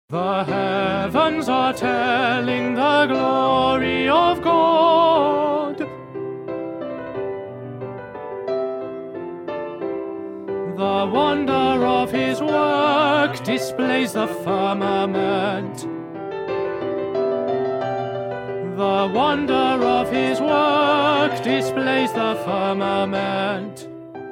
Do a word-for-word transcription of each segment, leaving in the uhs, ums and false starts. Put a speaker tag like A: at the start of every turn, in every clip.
A: The heavens are telling the glory of God. The wonder of His work displays the firmament. The wonder of His work displays the firmament.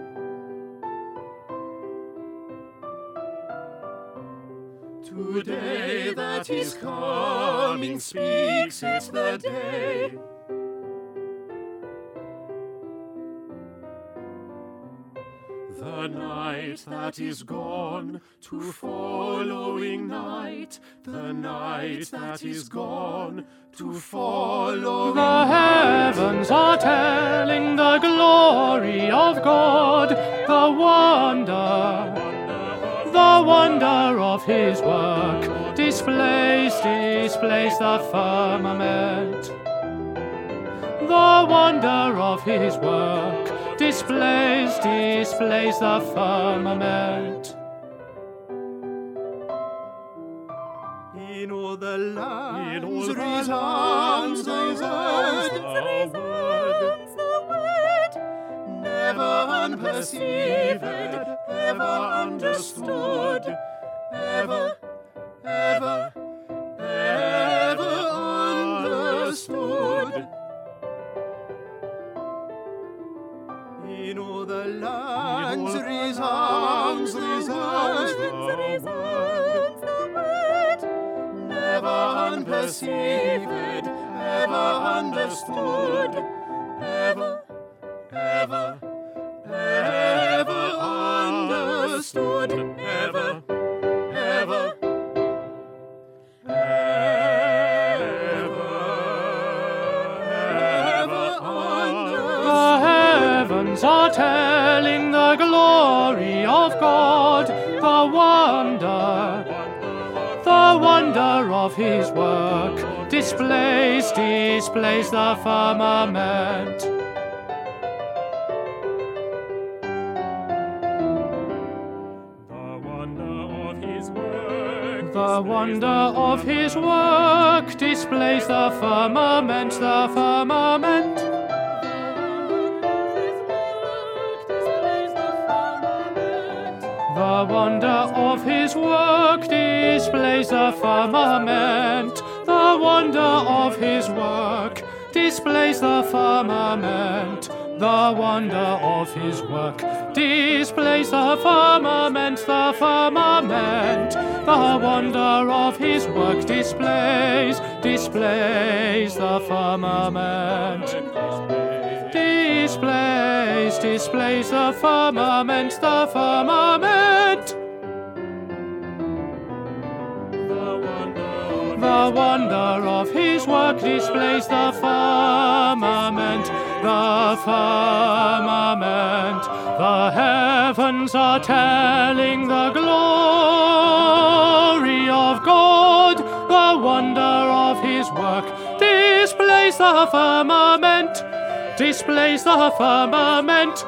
B: Today that is coming speaks, it's the day. The night that is gone to following night, the night that is gone to following
A: The heavens are telling the glory of God, the wonder, the wonder of His work displays, displays the firmament. The wonder of His work displays, displays the firmament.
B: In all the lands resounds the word, the word, never unperceived, ever understood, ever, ever, ever understood. In all the lands resounds the word, never unperceived, ever understood, ever, ever, ever understood, ever, ever,
A: The heavens are telling the glory of God, the wonder, the wonder of His work displays, displays the firmament.
B: The wonder of His work,
A: The wonder of His work displays the firmament, the firmament. The wonder of His work displays the firmament. The wonder of His work displays the firmament. The wonder of His work displays the firmament, the firmament. The wonder of His work displays, displays the firmament. Displays, displays the firmament, the firmament. The wonder of His work displays the firmament, the firmament. The heavens are telling the glory of God, the wonder of His work displays the firmament, displays the firmament,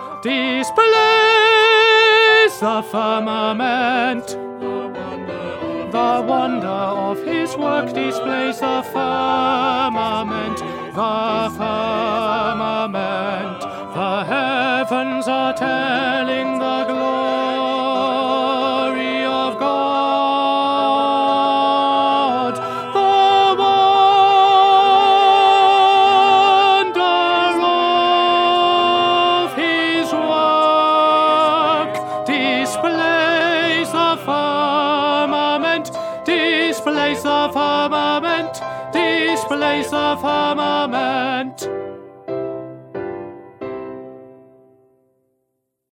A: displays the firmament. The wonder of His work displays the firmament, the firmament. The heavens are telling the glory of God, the wonder of His work displays the firmament, displays the firmament, displays the firmament.